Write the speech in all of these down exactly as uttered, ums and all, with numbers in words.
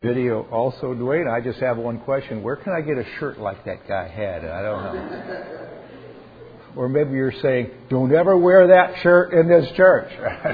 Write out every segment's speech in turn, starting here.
Video also, Dwayne. I just have one question. Where can I get a shirt like that guy had? I don't know. Or maybe you're saying, don't ever wear that shirt in this church.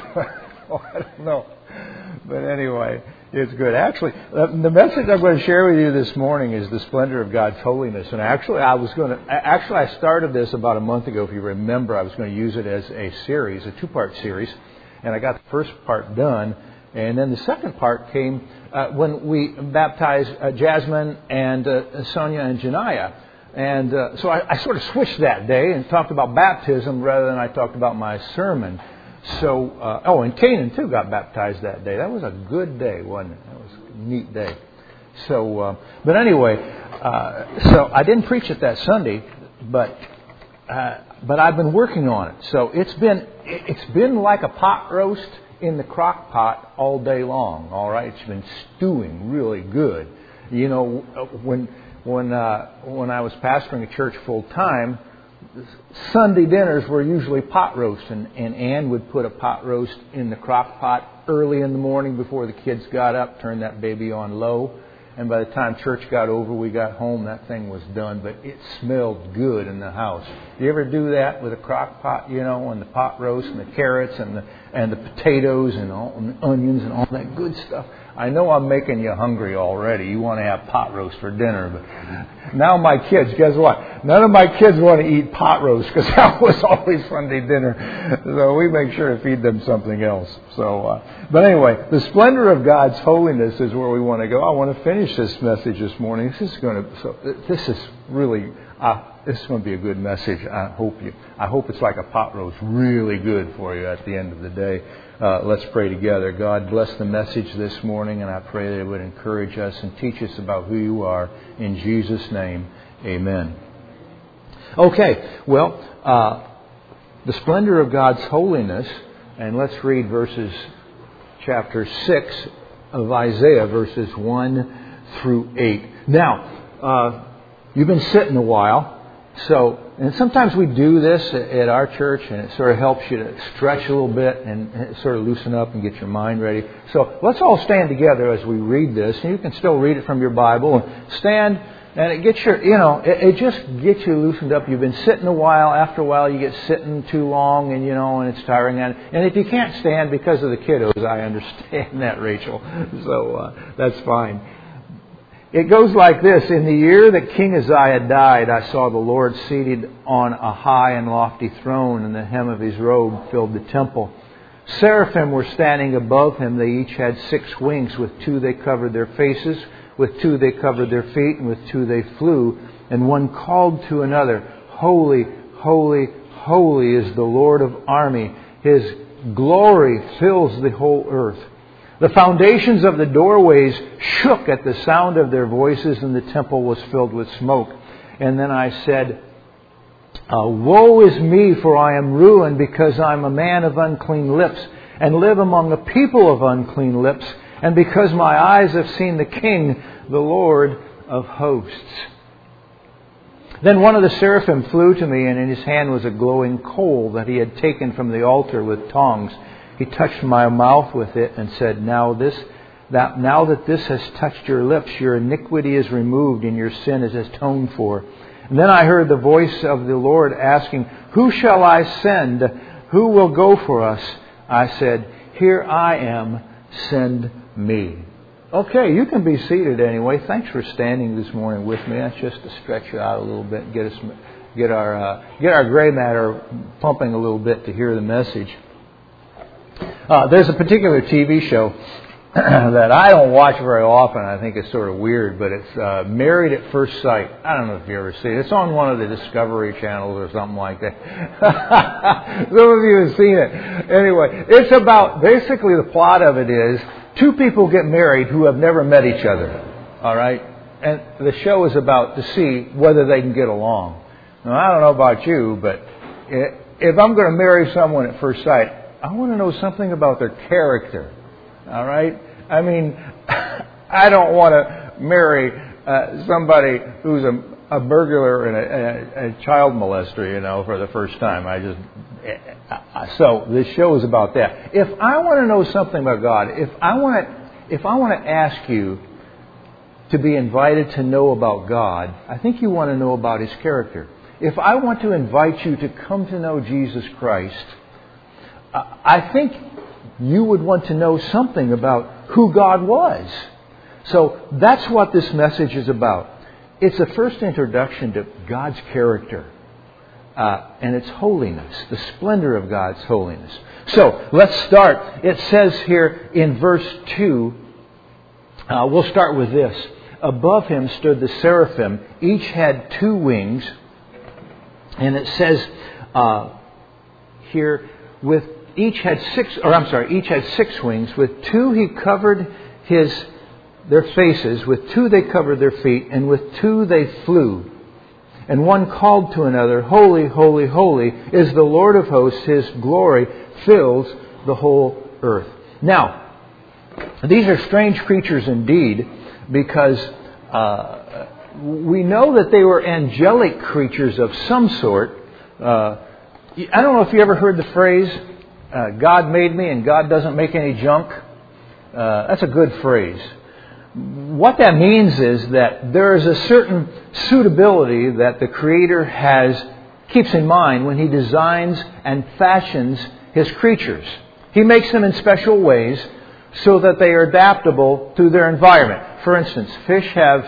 I don't know. But anyway, it's good. Actually, the message I'm going to share with you this morning is the splendor of God's holiness. And actually, I was going to, actually, I started this about a month ago. If you remember, I was going to use it as a series, a two-part series. And I got the first part done. And then the second part came uh, when we baptized uh, Jasmine and uh, Sonia and Janiyah. And uh, so I, I sort of switched that day and talked about baptism rather than I talked about my sermon. So, uh, oh, and Canaan too got baptized that day. That was a good day, wasn't it? That was a neat day. So, uh, but anyway, uh, so I didn't preach it that Sunday, but uh, but I've been working on it. So it's been it's been like a pot roast in the crock pot all day long. All right, it's been stewing really good. You know, when when uh, when I was pastoring a church full time, Sunday dinners were usually pot roast, and, and Ann would put a pot roast in the crock pot early in the morning before the kids got up, turn that baby on low, and by the time church got over, we got home, that thing was done, but it smelled good in the house. You ever do that with a crock pot, you know, and the pot roast and the carrots and the and the potatoes and, all, and the onions and all that good stuff? I know I'm making you hungry already. You want to have pot roast for dinner. But now my kids, guess what? None of my kids want to eat pot roast because that was always Sunday dinner. So we make sure to feed them something else. So, uh, but anyway, the splendor of God's holiness is where we want to go. I want to finish this message this morning. This is going to. So this is really. Uh, this is going to be a good message. I hope you. I hope it's like a pot roast, really good for you at the end of the day. Uh, let's pray together. God, bless the message this morning, and I pray that it would encourage us and teach us about who you are. In Jesus' name, amen. Okay, well, uh, the splendor of God's holiness, and let's read verses, chapter six of Isaiah, verses one through eight. Now, uh, you've been sitting a while. So, and sometimes we do this at our church, and it sort of helps you to stretch a little bit and sort of loosen up and get your mind ready. So let's all stand together as we read this. And you can still read it from your Bible. And stand, and it gets your, you know, it, it just gets you loosened up. You've been sitting a while. After a while, you get sitting too long, and you know, and it's tiring. And, and if you can't stand because of the kiddos, I understand that, Rachel. So uh, that's fine. It goes like this. In the year that King Uzziah died, I saw the Lord seated on a high and lofty throne, and the hem of his robe filled the temple. Seraphim were standing above him. They each had six wings. With two they covered their faces, with two they covered their feet, and with two they flew. And one called to another, Holy, holy, holy is the Lord of armies. His glory fills the whole earth. The foundations of the doorways shook at the sound of their voices, and the temple was filled with smoke. And then I said, uh, Woe is me, for I am ruined, because I am a man of unclean lips, and live among a people of unclean lips, and because my eyes have seen the King, the Lord of hosts. Then one of the seraphim flew to me, and in his hand was a glowing coal that he had taken from the altar with tongs. He touched my mouth with it and said, Now this, that now that this has touched your lips, your iniquity is removed and your sin is atoned for. And then I heard the voice of the Lord asking, Who shall I send? Who will go for us? I said, Here I am, send me. Okay, you can be seated anyway. Thanks for standing this morning with me. That's just to stretch you out a little bit and get us, get our, uh, get our gray matter pumping a little bit to hear the message. Uh, there's a particular T V show that I don't watch very often. I think it's sort of weird, but it's uh, Married at First Sight. I don't know if you ever see it. It's on one of the Discovery channels or something like that. Some of you have seen it. Anyway, it's about, basically the plot of it is, two people get married who have never met each other. All right? And the show is about to see whether they can get along. Now, I don't know about you, but if I'm going to marry someone at first sight, I want to know something about their character. All right? I mean, I don't want to marry uh, somebody who's a, a burglar and a, a, a child molester, you know, for the first time. I just so this show is about that. If I want to know something about God, if I want to, if I want to ask you, to be invited to know about God, I think you want to know about His character. If I want to invite you to come to know Jesus Christ, I think you would want to know something about who God was. So that's what this message is about. It's a first introduction to God's character uh, and its holiness, the splendor of God's holiness. So let's start. It says here in verse two, uh, we'll start with this. Above Him stood the seraphim. Each had two wings. And it says uh, here, with each had six, or I'm sorry, each had six wings. With two He covered his their faces. With two they covered their feet. And with two they flew. And one called to another, Holy, holy, holy is the Lord of hosts. His glory fills the whole earth. Now, these are strange creatures indeed, because uh, we know that they were angelic creatures of some sort. Uh, I don't know if you ever heard the phrase, uh, God made me and God doesn't make any junk. Uh, that's a good phrase. What that means is that there is a certain suitability that the Creator has keeps in mind when He designs and fashions His creatures. He makes them in special ways so that they are adaptable to their environment. For instance, fish have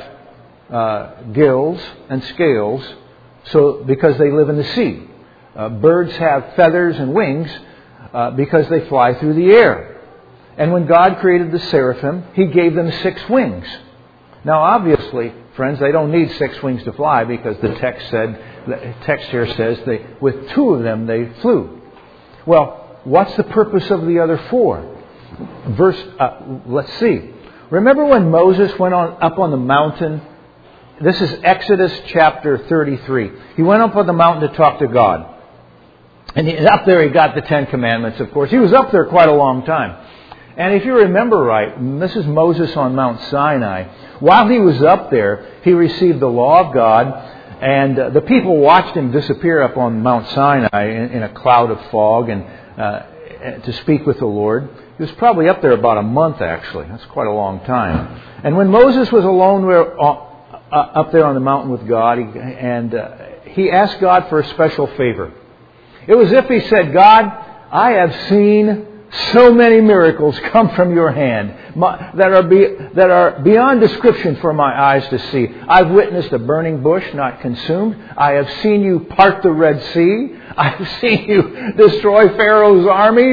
uh, gills and scales so because they live in the sea. Uh, birds have feathers and wings uh, because they fly through the air. And when God created the seraphim, He gave them six wings. Now, obviously, friends, they don't need six wings to fly, because the text said, the text here says, they, with two of them they flew. Well, what's the purpose of the other four? Verse, uh, let's see. Remember when Moses went on up on the mountain? This is Exodus chapter thirty-three. He went up on the mountain to talk to God. And he, up there he got the Ten Commandments, of course. He was up there quite a long time. And if you remember right, this is Moses on Mount Sinai. While he was up there, he received the law of God, and uh, the people watched him disappear up on Mount Sinai in, in a cloud of fog and uh, to speak with the Lord. He was probably up there about a month, actually. That's quite a long time. And when Moses was alone where, uh, uh, up there on the mountain with God, he, and uh, he asked God for a special favor. It was as if he said, God, I have seen so many miracles come from your hand my, that are be, that are beyond description for my eyes to see. I've witnessed a burning bush not consumed. I have seen you part the Red Sea. I have seen you destroy Pharaoh's army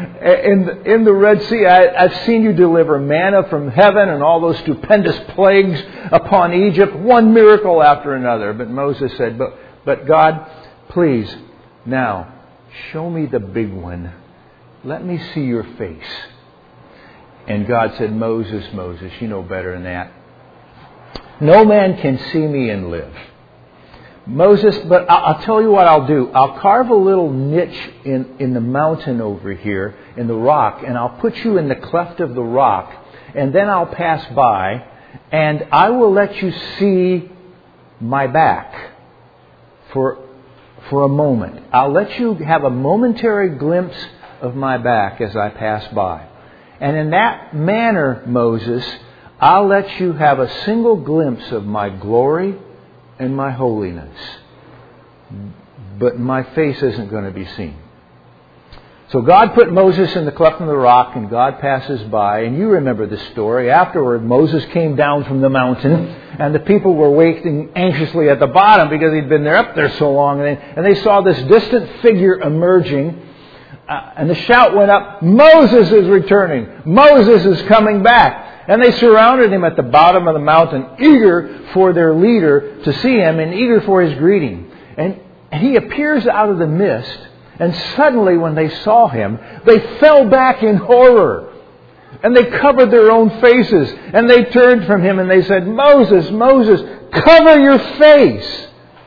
in, in the Red Sea. I, I've seen you deliver manna from heaven and all those stupendous plagues upon Egypt, one miracle after another. But Moses said, but, but God, please, now, show me the big one. Let me see your face. And God said, Moses, Moses, you know better than that. No man can see me and live. Moses, but I'll tell you what I'll do. I'll carve a little niche in, in the mountain over here, in the rock, and I'll put you in the cleft of the rock, and then I'll pass by, and I will let you see my back for, for a moment. I'll let you have a momentary glimpse of my back as I pass by. And in that manner, Moses, I'll let you have a single glimpse of my glory and my holiness. But my face isn't going to be seen. So God put Moses in the cleft of the rock, and God passes by. And you remember the story. Afterward, Moses came down from the mountain, and the people were waiting anxiously at the bottom because he'd been there up there so long. And they, and they saw this distant figure emerging. Uh, and the shout went up, Moses is returning. Moses is coming back. And they surrounded him at the bottom of the mountain, eager for their leader to see him and eager for his greeting. And he appears out of the mist. And suddenly when they saw him, they fell back in horror. And they covered their own faces. And they turned from him and they said, Moses, Moses, cover your face.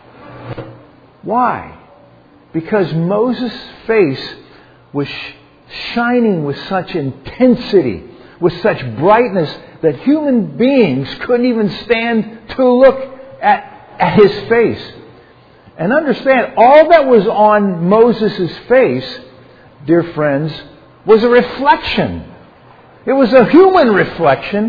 Why? Because Moses' face was shining with such intensity, with such brightness, that human beings couldn't even stand to look at, at his face. And understand, all that was on Moses' face, dear friends, was a reflection. It was a human reflection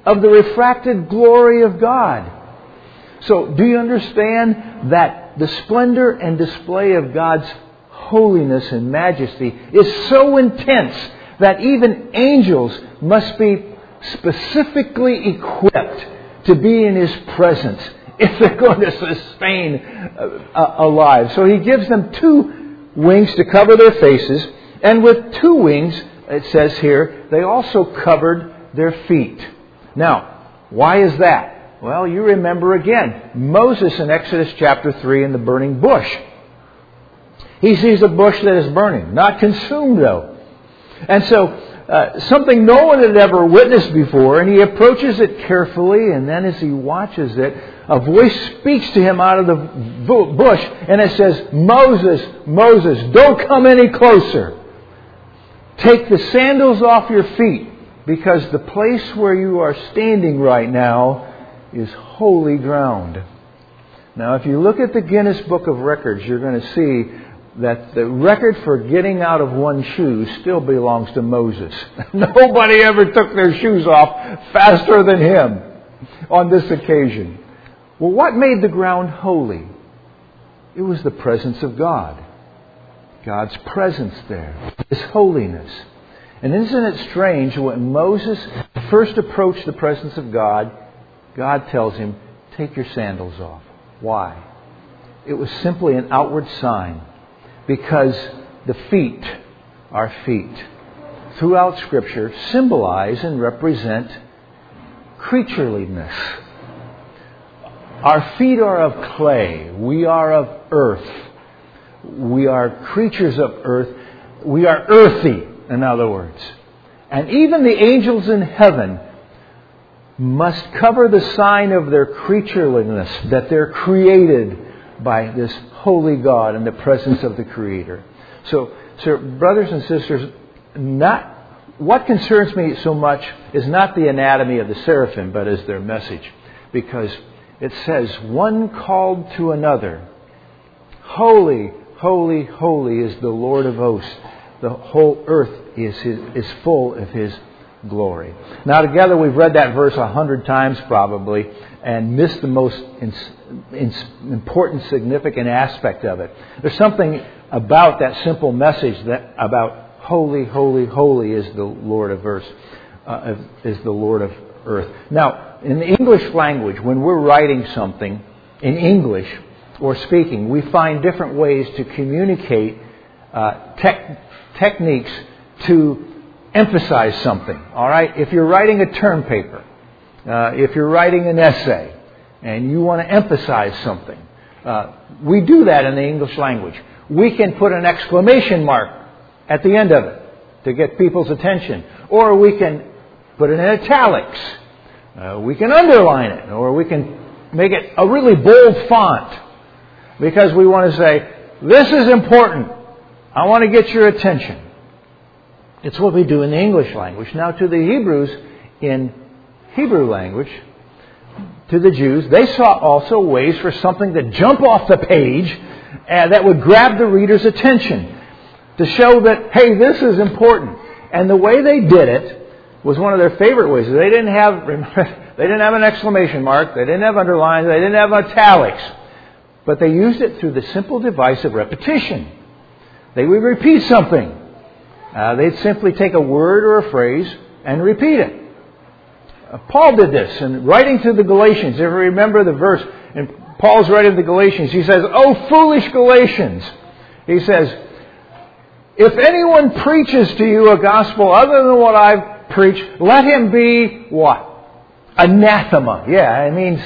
of the refracted glory of God. So, do you understand that the splendor and display of God's holiness and majesty is so intense that even angels must be specifically equipped to be in His presence if they're going to sustain a life? So He gives them two wings to cover their faces, and with two wings, it says here, they also covered their feet. Now, why is that? Well, you remember again, Moses in Exodus chapter three in the burning bush. He sees a bush that is burning, not consumed though. And so, uh, something no one had ever witnessed before, and he approaches it carefully, and then as he watches it, a voice speaks to him out of the bush, and it says, Moses, Moses, don't come any closer. Take the sandals off your feet, because the place where you are standing right now is holy ground. Now, if you look at the Guinness Book of Records, you're going to see that the record for getting out of one's shoes still belongs to Moses. Nobody ever took their shoes off faster than him on this occasion. Well, what made the ground holy? It was the presence of God. God's presence there. His holiness. And isn't it strange when Moses first approached the presence of God, God tells him, take your sandals off. Why? It was simply an outward sign. Because the feet, our feet, throughout Scripture symbolize and represent creatureliness. Our feet are of clay. We are of earth. We are creatures of earth. We are earthy, in other words. And even the angels in heaven must cover the sign of their creatureliness, that they're created by this holy God in the presence of the Creator. So, so brothers and sisters, not what concerns me so much is not the anatomy of the seraphim, but is their message. Because it says, one called to another, holy, holy, holy is the Lord of hosts. The whole earth is his, is full of His glory. Now together we've read that verse a hundred times probably and missed the most in, in, important, significant aspect of it. There's something about that simple message that about holy, holy, holy is the Lord of earth, uh, is the Lord of earth. Now, in the English language, when we're writing something in English or speaking, we find different ways to communicate uh, tech, techniques to emphasize something. All right? If you're writing a term paper, uh, if you're writing an essay, and you want to emphasize something, uh, we do that in the English language. We can put an exclamation mark at the end of it to get people's attention. Or we can put it in italics. Uh, we can underline it. Or we can make it a really bold font. Because we want to say, this is important. I want to get your attention. It's what we do in the English language. Now to the Hebrews, in Hebrew language, to the Jews, they sought also ways for something to jump off the page and that would grab the reader's attention. To show that, hey, this is important. And the way they did it was one of their favorite ways. They didn't have, they didn't have an exclamation mark. They didn't have underlines. They didn't have italics. But they used it through the simple device of repetition. They would repeat something. Uh, they'd simply take a word or a phrase and repeat it. Uh, Paul did this in writing to the Galatians. If you remember the verse, in Paul's writing to the Galatians, he says, "Oh, foolish Galatians." He says, "If anyone preaches to you a gospel other than what I've preached, let him be," what? Anathema. Yeah, it means,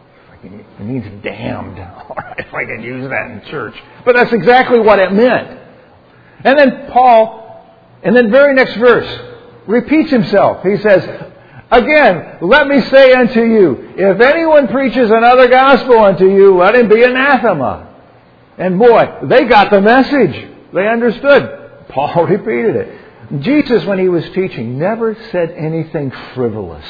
it means damned. All right, if I can use that in church. But that's exactly what it meant. And then Paul, in the very next verse, repeats himself. He says, "Again, let me say unto you, if anyone preaches another gospel unto you, let him be anathema." And boy, they got the message. They understood. Paul repeated it. Jesus, when He was teaching, never said anything frivolous.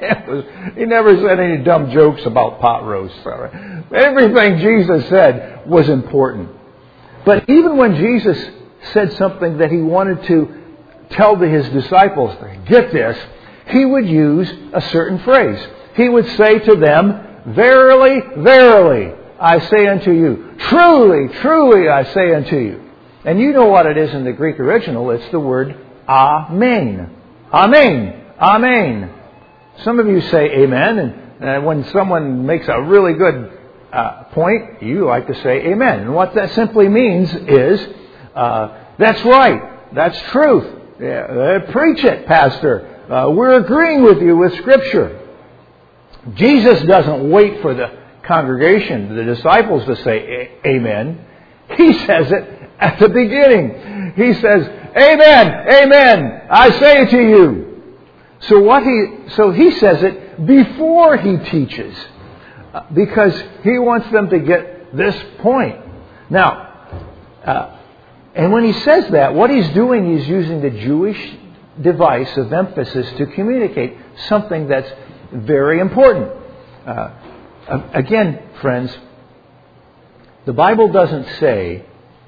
He never said any dumb jokes about pot roasts. Everything Jesus said was important. But even when Jesus said something that He wanted to tell to His disciples, get this, he would use a certain phrase. He would say to them, "Verily, verily, I say unto you. Truly, truly, I say unto you." And you know what it is in the Greek original. It's the word amen. Amen. Amen. Some of you say amen, and, and when someone makes a really good uh, point, you like to say amen. And what that simply means is, uh, that's right. That's truth. Yeah, uh, preach it, Pastor. Uh, we're agreeing with you with Scripture. Jesus doesn't wait for the congregation, the disciples, to say amen. He says it at the beginning. He says, "Amen, amen, I say to you." So what he so he says it before he teaches, because he wants them to get this point. Now, uh, and when he says that, what he's doing, he's using the Jewish device of emphasis to communicate something that's very important. Uh, again, friends, the Bible doesn't say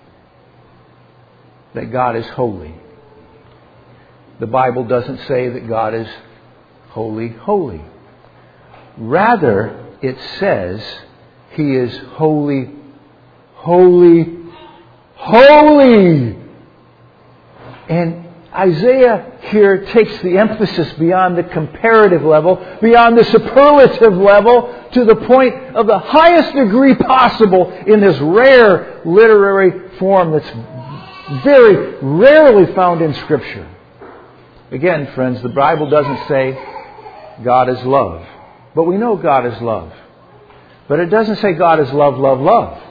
that God is holy. The Bible doesn't say that God is holy, holy. Rather, it says He is holy, holy, holy. And Isaiah here takes the emphasis beyond the comparative level, beyond the superlative level, to the point of the highest degree possible in this rare literary form that's very rarely found in Scripture. Again, friends, the Bible doesn't say God is love. But we know God is love. But it doesn't say God is love, love, love.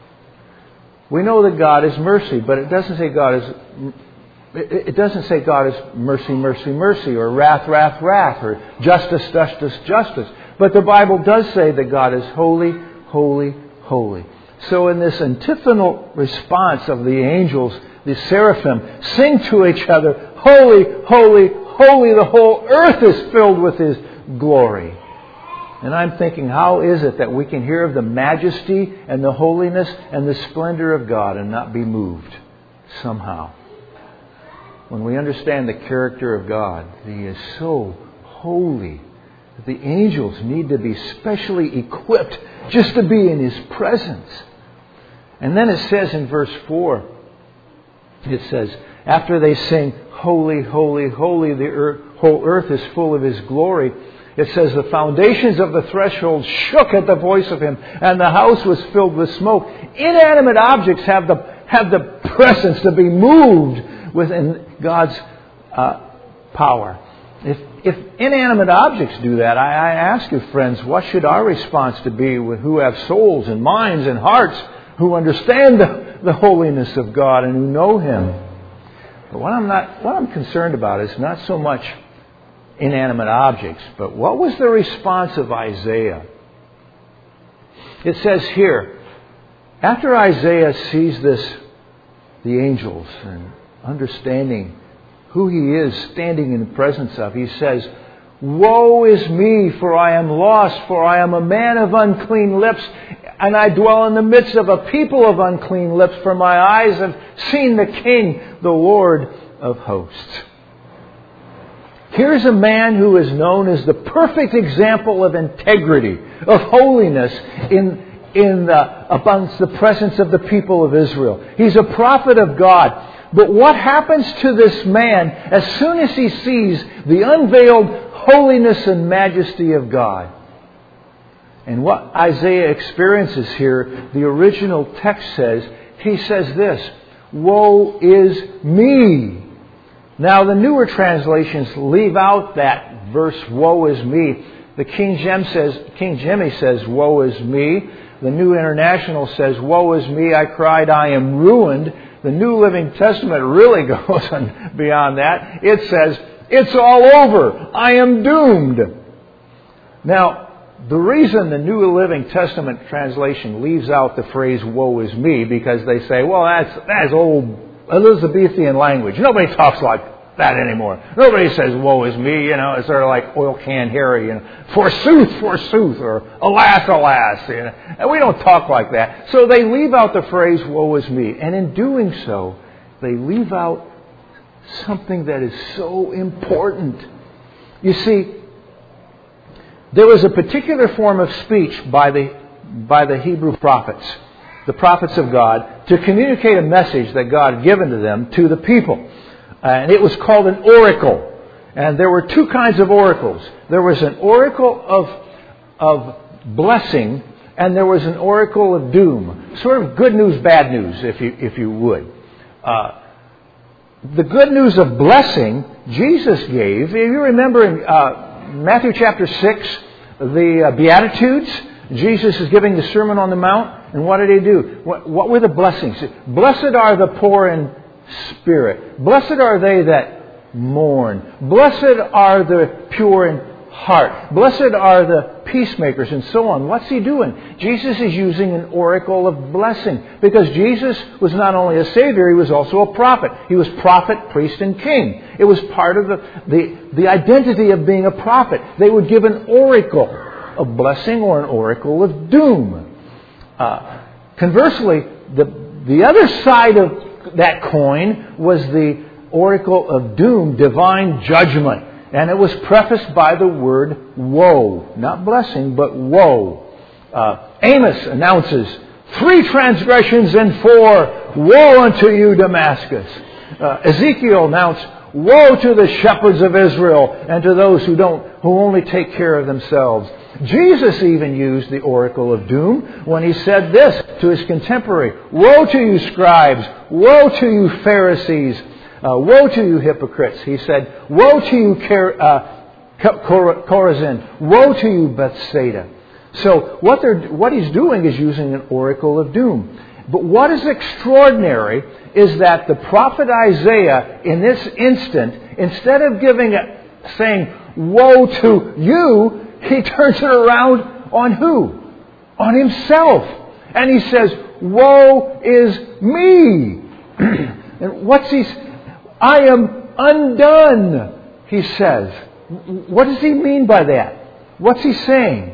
We know that God is mercy, but it doesn't say God is it doesn't say God is mercy, mercy, mercy, or wrath, wrath, wrath, or justice, justice, justice. But the Bible does say that God is holy, holy, holy. So in this antiphonal response of the angels, the seraphim sing to each other, "Holy, holy, holy, the whole earth is filled with His glory." And I'm thinking, how is it that we can hear of the majesty and the holiness and the splendor of God and not be moved somehow? When we understand the character of God, He is so holy that the angels need to be specially equipped just to be in His presence. And then it says in verse four, it says, after they sing, "Holy, holy, holy, the earth, whole earth is full of His glory," it says, "The foundations of the threshold shook at the voice of Him, and the house was filled with smoke." Inanimate objects have the have the presence to be moved within God's uh, power. If if inanimate objects do that, I, I ask you, friends, what should our response to be with who have souls and minds and hearts, who understand the, the holiness of God and who know Him? But what I'm not what I'm concerned about is not so much inanimate objects, but what was the response of Isaiah? It says here, after Isaiah sees this, the angels, and understanding who he is standing in the presence of, he says, "Woe is me, for I am lost, for I am a man of unclean lips, and I dwell in the midst of a people of unclean lips, for my eyes have seen the King, the Lord of hosts." Here's a man who is known as the perfect example of integrity, of holiness in, in the, amongst the presence of the people of Israel. He's a prophet of God. But what happens to this man as soon as he sees the unveiled holiness and majesty of God? And what Isaiah experiences here, the original text says, he says this, "Woe is me." Now, the newer translations leave out that verse, "Woe is me." The King James says, King Jimmy says, "Woe is me." The New International says, "Woe is me, I cried, I am ruined." The New Living Testament really goes on beyond that. It says, "It's all over. I am doomed." Now, the reason the New Living Testament translation leaves out the phrase, "Woe is me," because they say, well, that's that's old Elizabethan language. Nobody talks like that anymore. Nobody says, "Woe is me," you know, it's sort of like oil can Harry, you know, "Forsooth, forsooth," or "Alas, alas," you know. And we don't talk like that. So they leave out the phrase, "Woe is me." And in doing so, they leave out something that is so important. You see, there was a particular form of speech by the, by the Hebrew prophets, the prophets of God, to communicate a message that God had given to them to the people. And it was called an oracle. And there were two kinds of oracles. There was an oracle of, of blessing, and there was an oracle of doom. Sort of good news, bad news, if you, if you would. Uh, the good news of blessing, Jesus gave. If you remember in uh, Matthew chapter six, the uh, Beatitudes, Jesus is giving the Sermon on the Mount. And what did he do? What, what were the blessings? Blessed are the poor in spirit. Blessed are they that mourn. Blessed are the pure in heart. Blessed are the peacemakers, and so on. What's he doing? Jesus is using an oracle of blessing, because Jesus was not only a Savior, he was also a prophet. He was prophet, priest, and king. It was part of the, the, the identity of being a prophet. They would give an oracle of blessing or an oracle of doom. Uh, conversely, the, the other side of that coin was the oracle of doom, divine judgment. And it was prefaced by the word woe. Not blessing, but woe. Uh, Amos announces, three transgressions and four, woe unto you, Damascus. Uh, Ezekiel announced, woe to the shepherds of Israel and to those who don't, who only take care of themselves. Jesus even used the oracle of doom when he said this to his contemporary, woe to you, scribes, woe to you, Pharisees, Uh, woe to you, hypocrites. He said, woe to you, uh, Chorazin. Woe to you, Bethsaida. So what, they're, what he's doing is using an oracle of doom. But what is extraordinary is that the prophet Isaiah, in this instant, instead of giving a, saying, woe to you, he turns it around on who? On himself. And he says, woe is me. And what's he I am undone, he says. What does he mean by that? What's he saying?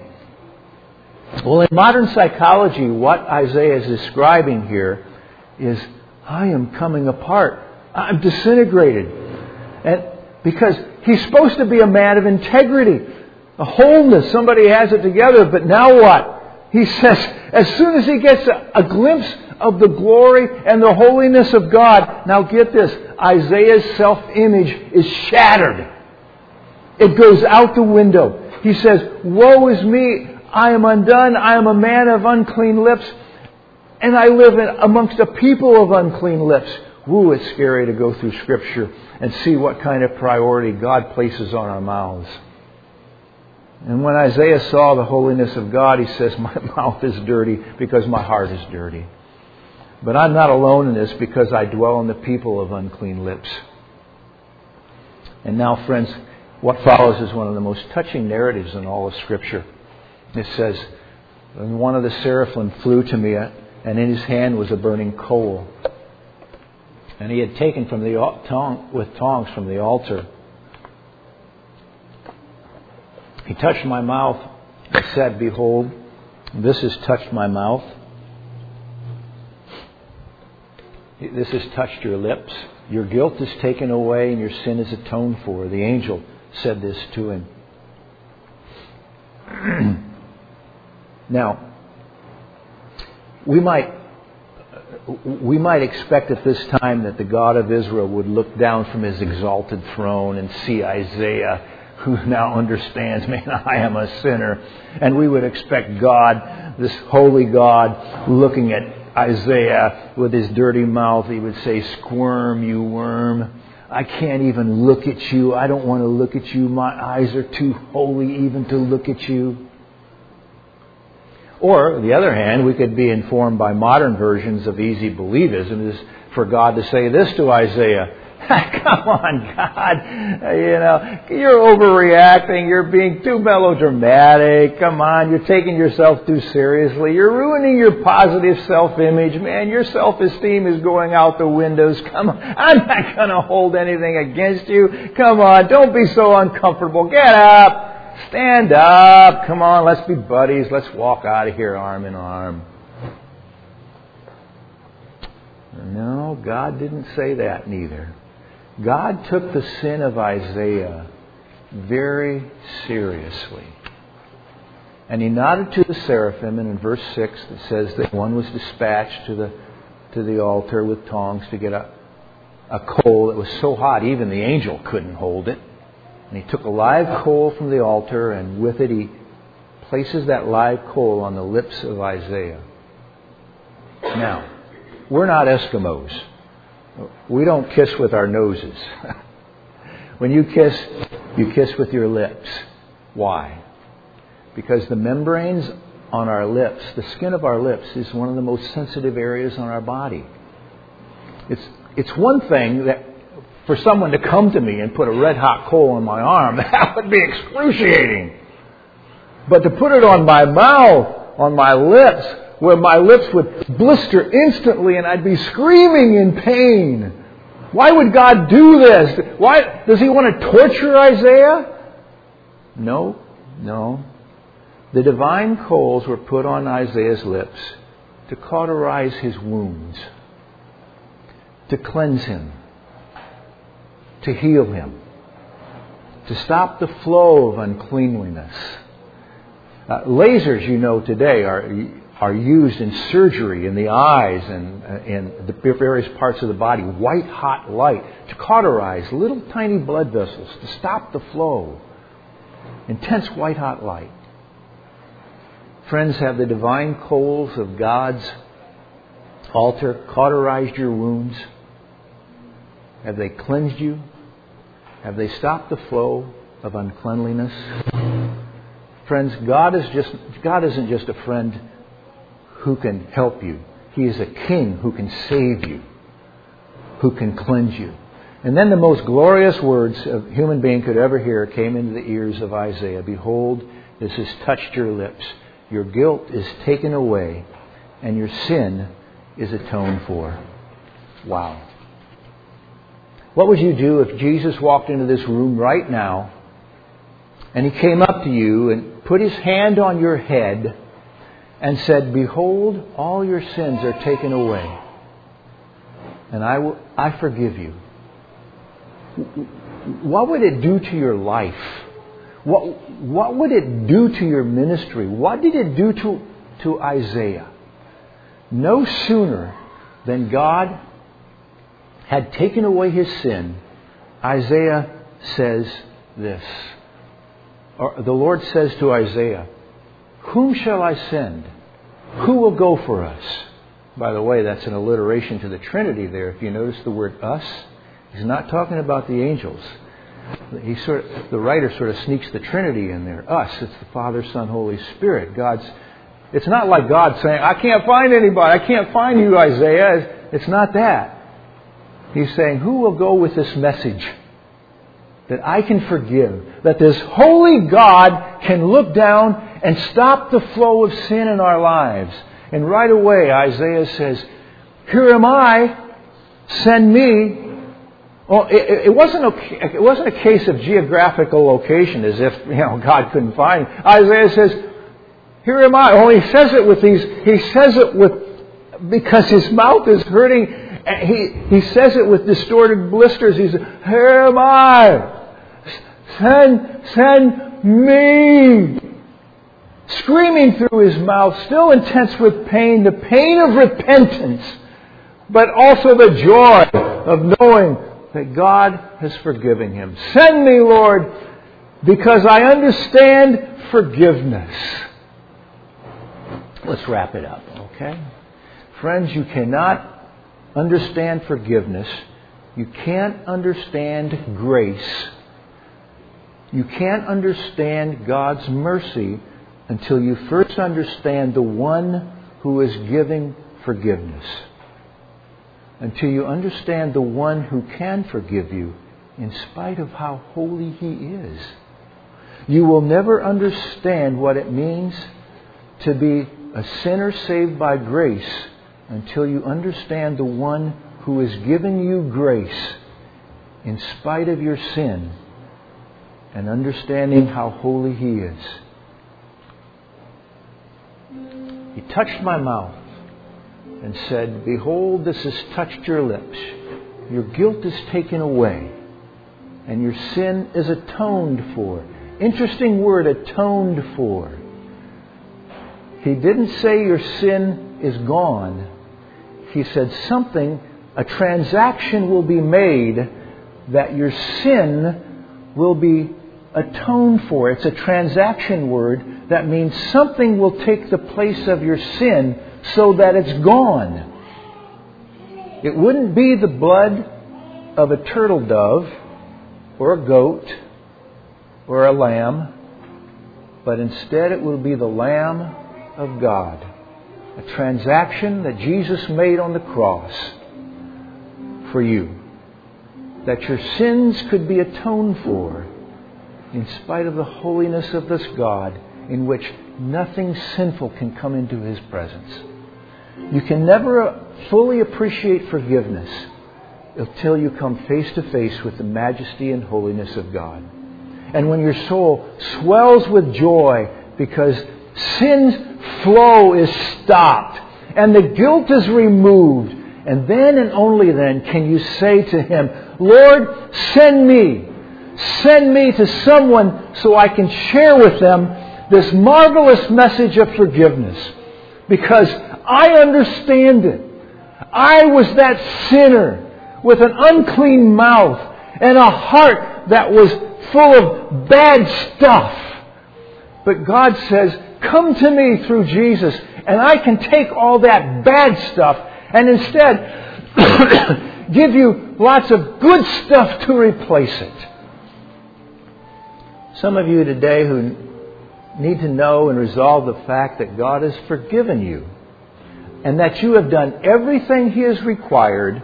Well, in modern psychology, what Isaiah is describing here is, I am coming apart. I'm disintegrated. And because he's supposed to be a man of integrity, a wholeness. Somebody has it together, but now what? He says, as soon as he gets a, a glimpse of the glory and the holiness of God, now get this, Isaiah's self-image is shattered. It goes out the window. He says, woe is me, I am undone, I am a man of unclean lips, and I live in, amongst a people of unclean lips. Woo, it's scary to go through Scripture and see what kind of priority God places on our mouths. And when Isaiah saw the holiness of God, he says, my mouth is dirty because my heart is dirty. But I'm not alone in this, because I dwell in the people of unclean lips. And now, friends, what follows is one of the most touching narratives in all of Scripture. It says, and one of the seraphim flew to me, and in his hand was a burning coal. And he had taken from the tong, with tongs from the altar. He touched my mouth and said, behold, this has touched my mouth. This has touched your lips. Your guilt is taken away and your sin is atoned for. The angel said this to him. Now, we might we might expect at this time that the God of Israel would look down from his exalted throne and see Isaiah, who now understands, man, I am a sinner. And we would expect God, this holy God, looking at Isaiah with his dirty mouth. He would say, squirm, you worm. I can't even look at you. I don't want to look at you. My eyes are too holy even to look at you. Or, on the other hand, we could be informed by modern versions of easy believism is for God to say this to Isaiah. Come on, God. You know, you're overreacting. You're being too melodramatic. Come on, you're taking yourself too seriously. You're ruining your positive self-image. Man, your self-esteem is going out the windows. Come on. I'm not going to hold anything against you. Come on, don't be so uncomfortable. Get up. Stand up. Come on, let's be buddies. Let's walk out of here arm in arm. No, God didn't say that neither. God took the sin of Isaiah, very seriously. And he nodded to the seraphim, and in verse six it says that one was dispatched to the to the altar with tongs to get a, a coal that was so hot even the angel couldn't hold it. And he took a live coal from the altar, and with it he places that live coal on the lips of Isaiah. Now, we're not Eskimos. We don't kiss with our noses. When you kiss, you kiss with your lips. Why? Because the membranes on our lips, the skin of our lips, is one of the most sensitive areas on our body. It's it's one thing that for someone to come to me and put a red hot coal on my arm, that would be excruciating. But to put it on my mouth, on my lips, where my lips would blister instantly and I'd be screaming in pain. Why would God do this? Why does He want to torture Isaiah? No, no. The divine coals were put on Isaiah's lips to cauterize his wounds, to cleanse him, to heal him, to stop the flow of uncleanliness. Uh, lasers, you know, today are are used in surgery in the eyes and uh, in the various parts of the body. White hot light to cauterize little tiny blood vessels, to stop the flow. Intense white hot light. Friends, have the divine coals of God's altar cauterized your wounds? Have they cleansed you? Have they stopped the flow of uncleanliness? Friends, God is just God isn't just a friend who can help you. He is a king who can save you, who can cleanse you. And then the most glorious words a human being could ever hear came into the ears of Isaiah. Behold, this has touched your lips. Your guilt is taken away, and your sin is atoned for. Wow. What would you do if Jesus walked into this room right now and He came up to you and put His hand on your head and said, behold, all your sins are taken away, and I will, I forgive you? What would it do to your life? What, what would it do to your ministry? What did it do to, to Isaiah? No sooner than God had taken away his sin, Isaiah says this. Or the Lord says to Isaiah, whom shall I send? Who will go for us? By the way, that's an alliteration to the Trinity there. If you notice the word us, He's not talking about the angels. He sort of, the writer sort of sneaks the Trinity in there. Us, it's the Father, Son, Holy Spirit. God's. It's not like God saying, I can't find anybody. I can't find you, Isaiah. It's not that. He's saying, who will go with this message? That I can forgive. That this holy God can look down and stop the flow of sin in our lives. And right away, Isaiah says, here am I. Send me. Well, it, it wasn't a, it wasn't a case of geographical location, as if you know God couldn't find him. Isaiah says, "Here am I." Only he says it with these. He says it with because his mouth is hurting. He he says it with distorted blisters. He says, "Here am I. Send send me." Screaming through his mouth, still intense with pain, the pain of repentance, but also the joy of knowing that God has forgiven him. Send me, Lord, because I understand forgiveness. Let's wrap it up, okay? Friends, you cannot understand forgiveness. You can't understand grace. You can't understand God's mercy until you first understand the one who is giving forgiveness. Until you understand the one who can forgive you in spite of how holy He is. You will never understand what it means to be a sinner saved by grace until you understand the one who is giving you grace in spite of your sin and understanding how holy He is. He touched my mouth and said, behold, this has touched your lips. Your guilt is taken away. and your sin is atoned for. Interesting word, atoned for. He didn't say your sin is gone. He said something, a transaction will be made that your sin will be atoned for. It's a transaction word that means something will take the place of your sin so that it's gone. It wouldn't be the blood of a turtle dove or a goat or a lamb, but instead it will be the Lamb of God. A transaction that Jesus made on the cross for you. That your sins could be atoned for in spite of the holiness of this God in which nothing sinful can come into His presence. You can never fully appreciate forgiveness until you come face to face with the majesty and holiness of God. And when your soul swells with joy because sin's flow is stopped and the guilt is removed, and then and only then can you say to Him, Lord, send me. Send me to someone so I can share with them this marvelous message of forgiveness. Because I understand it. I was that sinner with an unclean mouth and a heart that was full of bad stuff. But God says, come to me through Jesus, and I can take all that bad stuff and instead give you lots of good stuff to replace it. Some of you today who need to know and resolve the fact that God has forgiven you and that you have done everything He has required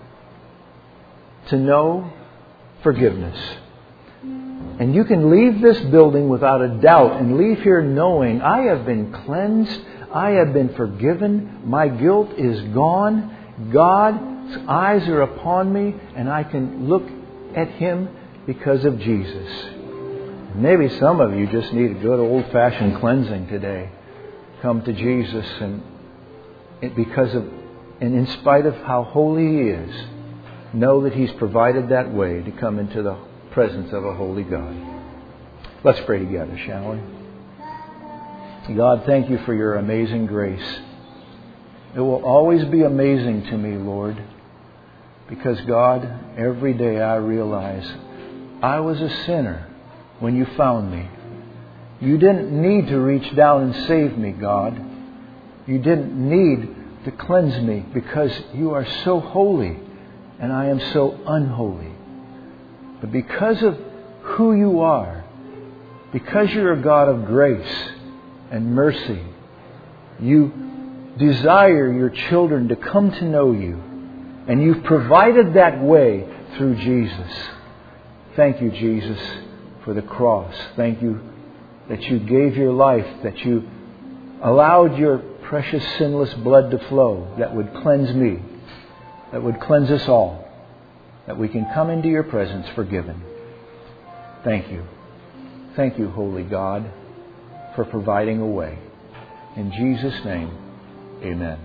to know forgiveness. And you can leave this building without a doubt and leave here knowing I have been cleansed, I have been forgiven, my guilt is gone, God's eyes are upon me, and I can look at Him because of Jesus. Maybe some of you just need a good old-fashioned cleansing today. Come to Jesus and it, because of and in spite of how holy He is, know that He's provided that way to come into the presence of a holy God. Let's pray together, shall we? God, thank You for Your amazing grace. It will always be amazing to me, Lord, because God, every day I realize I was a sinner when You found me. You didn't need to reach down and save me, God. You didn't need to cleanse me because You are so holy and I am so unholy. But because of who You are, because You're a God of grace and mercy, You desire Your children to come to know You. And You've provided that way through Jesus. Thank You, Jesus, for the cross. Thank You that You gave Your life, that You allowed Your precious sinless blood to flow that would cleanse me, that would cleanse us all, that we can come into Your presence forgiven. Thank You. Thank You, holy God, for providing a way. In Jesus' name, amen.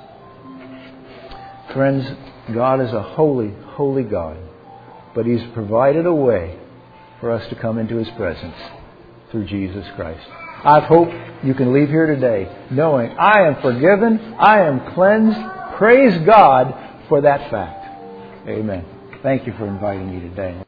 Friends, God is a holy, holy God, but He's provided a way for us to come into His presence through Jesus Christ. I hope you can leave here today knowing I am forgiven, I am cleansed. Praise God for that fact. Amen. Thank you for inviting me today.